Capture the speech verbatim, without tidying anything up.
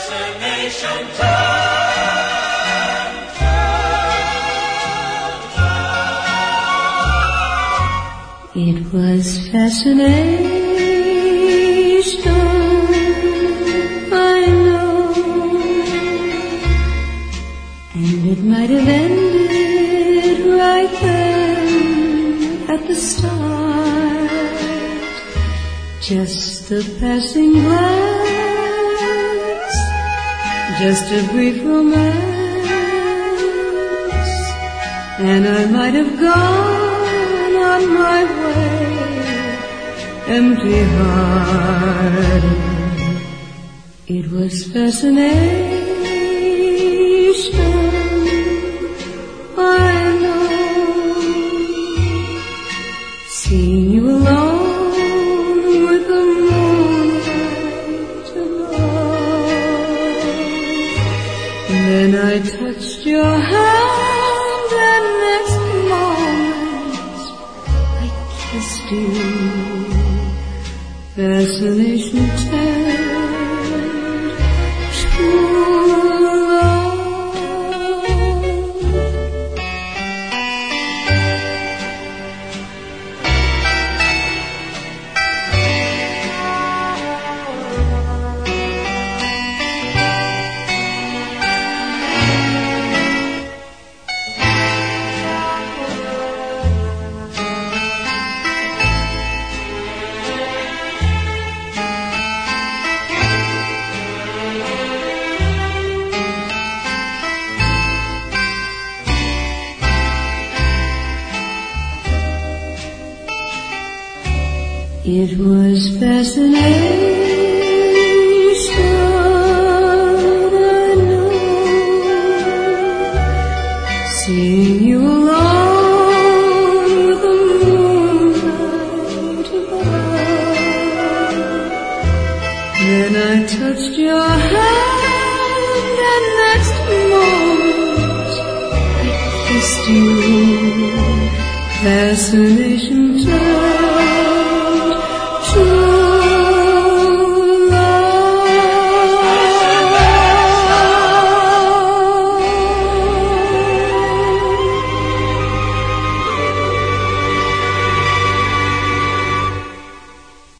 fascination turn, turn, turn. It was fascination, I know, and it might have ended right then at the start. Just a passing glance, just a brief romance, and I might have gone on my way, empty-hearted. It was fascination, I know, seeing you alone with the moonlight above. And then I touched your hand, and next moment I kissed you. Fascination turned to love. It was fascination, I know, seeing you alone with the moonlight above. Then I touched your hand, and next moment I kissed you. Fascination turned to